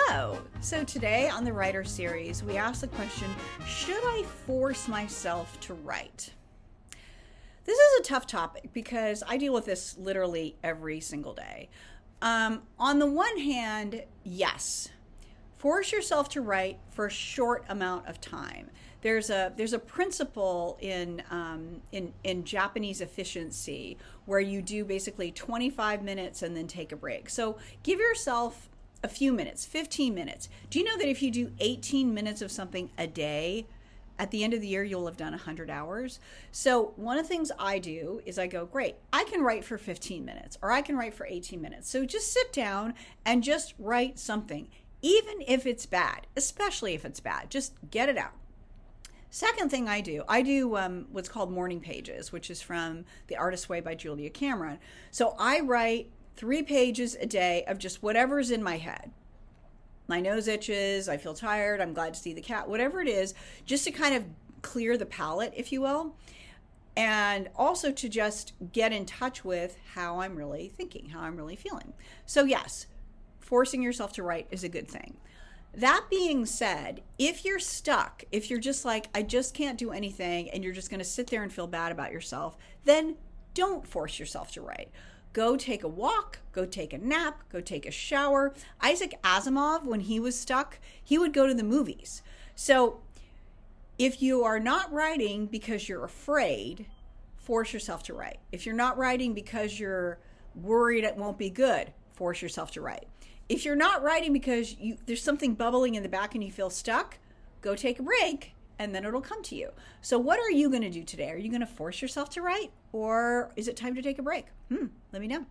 Hello! So today on the Writer Series, we ask the question, should I force myself to write? This is a tough topic because I deal with this literally every single day. On the one hand, yes, force yourself to write for a short amount of time. There's a principle in Japanese efficiency where you do basically 25 minutes and then take a break. So give yourself a few minutes, 15 minutes. Do you know that if you do 18 minutes of something a day, at the end of the year, you'll have done 100 hours. So one of the things I do is I go, great, I can write for 15 minutes or I can write for 18 minutes. So just sit down and just write something, even if it's bad, especially if it's bad, just get it out. Second thing I do what's called morning pages, which is from The Artist's Way by Julia Cameron. So I write 3 pages a day of just whatever's in my head. My nose itches, I feel tired, I'm glad to see the cat, whatever it is, just to kind of clear the palate, if you will. And also to just get in touch with how I'm really thinking, how I'm really feeling. So yes, forcing yourself to write is a good thing. That being said, if you're stuck, if you're just like, I just can't do anything, and you're just going to sit there and feel bad about yourself, then don't force yourself to write. Go take a walk, go take a nap, go take a shower. Isaac Asimov, when he was stuck, he would go to the movies. So if you are not writing because you're afraid, force yourself to write. If you're not writing because you're worried it won't be good, force yourself to write. If you're not writing because there's something bubbling in the back and you feel stuck, go take a break and then it'll come to you. So what are you going to do today? Are you going to force yourself to write, or is it time to take a break? Let me know.